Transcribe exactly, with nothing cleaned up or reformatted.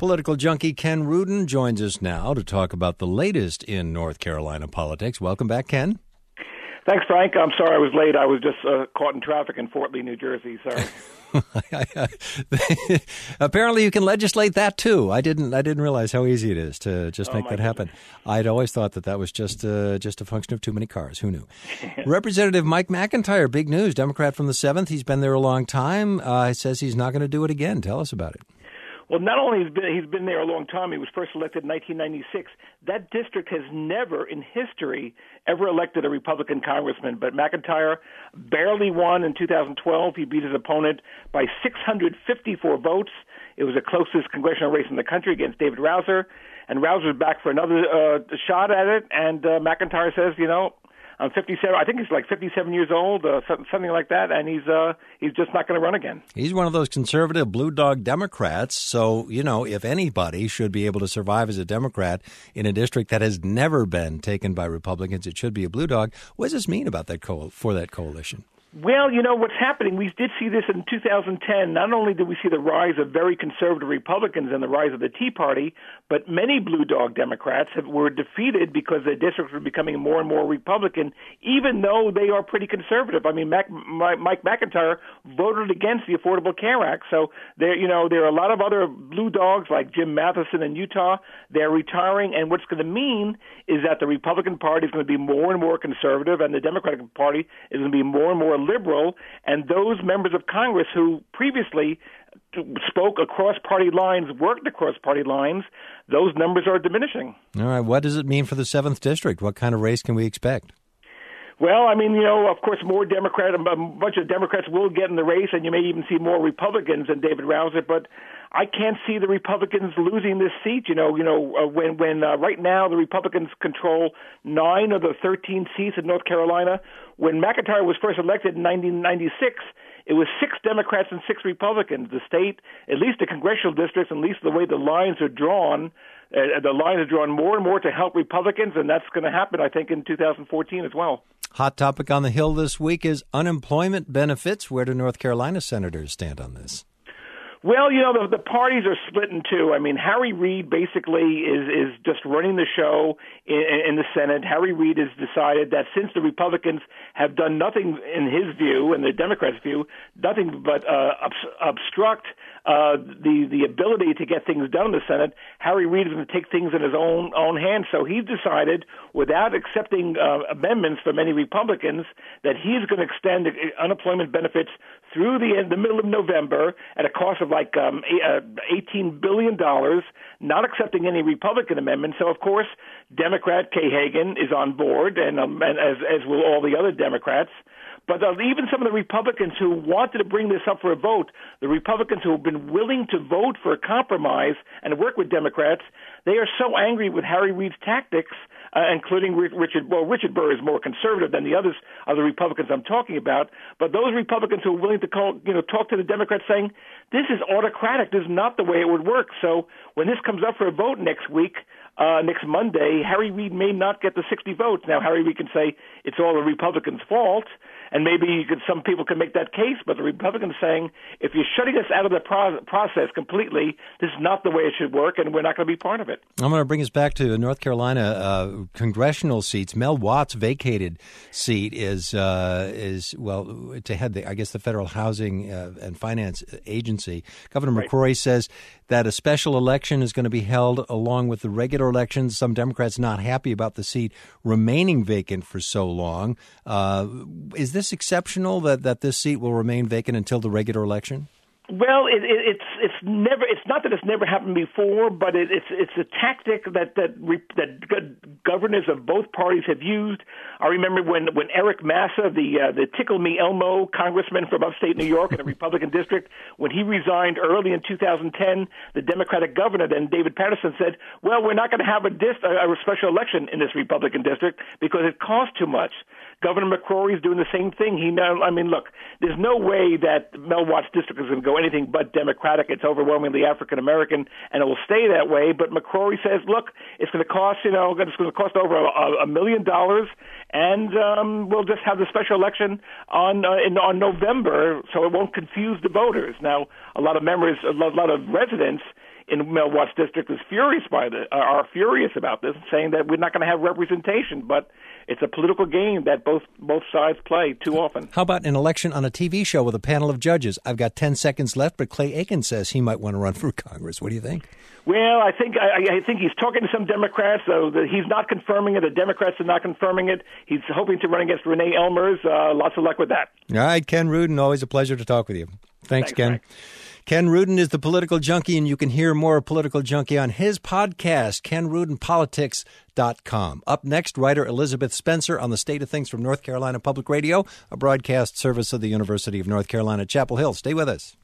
Political junkie Ken Rudin joins us now to talk about the latest in North Carolina politics. Welcome back, Ken. Thanks, Frank. I'm sorry I was late. I was just uh, caught in traffic in Fort Lee, New Jersey. Sorry. Apparently, you can legislate that too. I didn't. I didn't realize how easy it is to just oh, make that goodness. happen. I'd always thought that that was just uh, just a function of too many cars. Who knew? Representative Mike McIntyre, big news. Democrat from the seventh. He's been there a long time. Uh, he says he's not going to do it again. Tell us about it. Well, not only has been, he's been there a long time, he was first elected in nineteen ninety-six. That district has never in history ever elected a Republican congressman. But McIntyre barely won in two thousand twelve. He beat his opponent by six hundred fifty-four votes. It was the closest congressional race in the country against David Rouzer. And Rouzer's back for another uh, shot at it. And uh, McIntyre says, you know, I'm fifty-seven. I think he's like fifty-seven years old, uh, something like that, and he's uh, he's just not going to run again. He's one of those conservative blue dog Democrats. So, you know, if anybody should be able to survive as a Democrat in a district that has never been taken by Republicans, it should be a blue dog. What does this mean about that co- for that coalition? Well, you know, what's happening, we did see this in two thousand ten. Not only did we see the rise of very conservative Republicans and the rise of the Tea Party, but many blue dog Democrats have, were defeated because their districts were becoming more and more Republican, even though they are pretty conservative. I mean, Mac, Mike McIntyre voted against the Affordable Care Act. So there, you know, there are a lot of other blue dogs like Jim Matheson in Utah. They're retiring, and what's going to mean is that the Republican Party is going to be more and more conservative, and the Democratic Party is going to be more and more liberal, and those members of Congress who previously spoke across party lines, worked across party lines, those numbers are diminishing. All right. What does it mean for the seventh District? What kind of race can we expect? Well, I mean, you know, of course, more Democrats, a bunch of Democrats will get in the race, and you may even see more Republicans than David Rouzer, but I can't see the Republicans losing this seat. You know, you know, uh, when when uh, right now the Republicans control nine of the thirteen seats in North Carolina. When McIntyre was first elected in nineteen ninety-six, it was six Democrats and six Republicans. The state, at least the congressional districts, at least the way the lines are drawn, uh, the lines are drawn more and more to help Republicans, and that's going to happen, I think, in two thousand fourteen as well. Hot topic on the Hill this week is unemployment benefits. Where do North Carolina senators stand on this? Well, you know, the, the parties are split in two. I mean, Harry Reid basically is, is just running the show in, in the Senate. Harry Reid has decided that since the Republicans have done nothing, in his view, and the Democrats' view, nothing but uh, obs- obstruct uh, the, the ability to get things done in the Senate, Harry Reid is going to take things in his own, own hands. So he's decided, without accepting uh, amendments from any Republicans, that he's going to extend unemployment benefits through the, the middle of November at a cost of like um, eighteen billion dollars, not accepting any Republican amendments. So, of course, Democrat Kay Hagan is on board, and, um, and as, as will all the other Democrats. But uh, even some of the Republicans who wanted to bring this up for a vote, the Republicans who have been willing to vote for a compromise and work with Democrats, they are so angry with Harry Reid's tactics, uh, including Richard. Well, Richard Burr is more conservative than the others, other Republicans I'm talking about. But those Republicans who are willing to call, you know, talk to the Democrats, saying this is autocratic, this is not the way it would work. So when this comes up for a vote next week, uh, next Monday, Harry Reid may not get the sixty votes. Now, Harry Reid can say it's all the Republicans' fault. And maybe you could, some people can make that case, but the Republicans saying, if you're shutting us out of the pro- process completely, this is not the way it should work, and we're not going to be part of it. I'm going to bring us back to North Carolina uh, congressional seats. Mel Watt's vacated seat is, uh, is well, to head, the, I guess, the Federal Housing uh, and Finance Agency. Governor Right. McCrory says that a special election is going to be held along with the regular elections. Some Democrats not happy about the seat remaining vacant for so long. Uh, is this exceptional that, that this seat will remain vacant until the regular election? Well, it, it, it's it's never. It's not that it's never happened before, but it, it's it's a tactic that that that governors of both parties have used. I remember when, when Eric Massa, the uh, the Tickle Me Elmo congressman from upstate New York in a Republican district, when he resigned early in two thousand ten, the Democratic governor then David Paterson said, "Well, we're not going to have a, dis- a special election in this Republican district because it costs too much." Governor McCrory is doing the same thing. He now, I mean, look, there's no way that Mel Watt's district is going to go anything but Democratic. It's overwhelmingly African American, and it will stay that way. But McCrory says, look, it's going to cost, you know, it's going to cost over a, a million dollars, and um, we'll just have the special election on uh, in, on November, so it won't confuse the voters. Now, a lot of members, a lot, a lot of residents in Mel Watt's district is furious by the uh, are furious about this, saying that we're not going to have representation. But it's a political game that both both sides play too often. How about an election on a T V show with a panel of judges? I've got ten seconds left, but Clay Aiken says he might want to run for Congress. What do you think? Well, I think I, I think he's talking to some Democrats, so the, he's not confirming it. The Democrats are not confirming it. He's hoping to run against Renee Elmers. Uh, lots of luck with that. All right, Ken Rudin, always a pleasure to talk with you. Thanks, Thanks Ken. Frank. Ken Rudin is the Political Junkie, and you can hear more of Political Junkie on his podcast, ken rudin politics dot com. Up next, writer Elizabeth Spencer on the state of things from North Carolina Public Radio, a broadcast service of the University of North Carolina, Chapel Hill. Stay with us.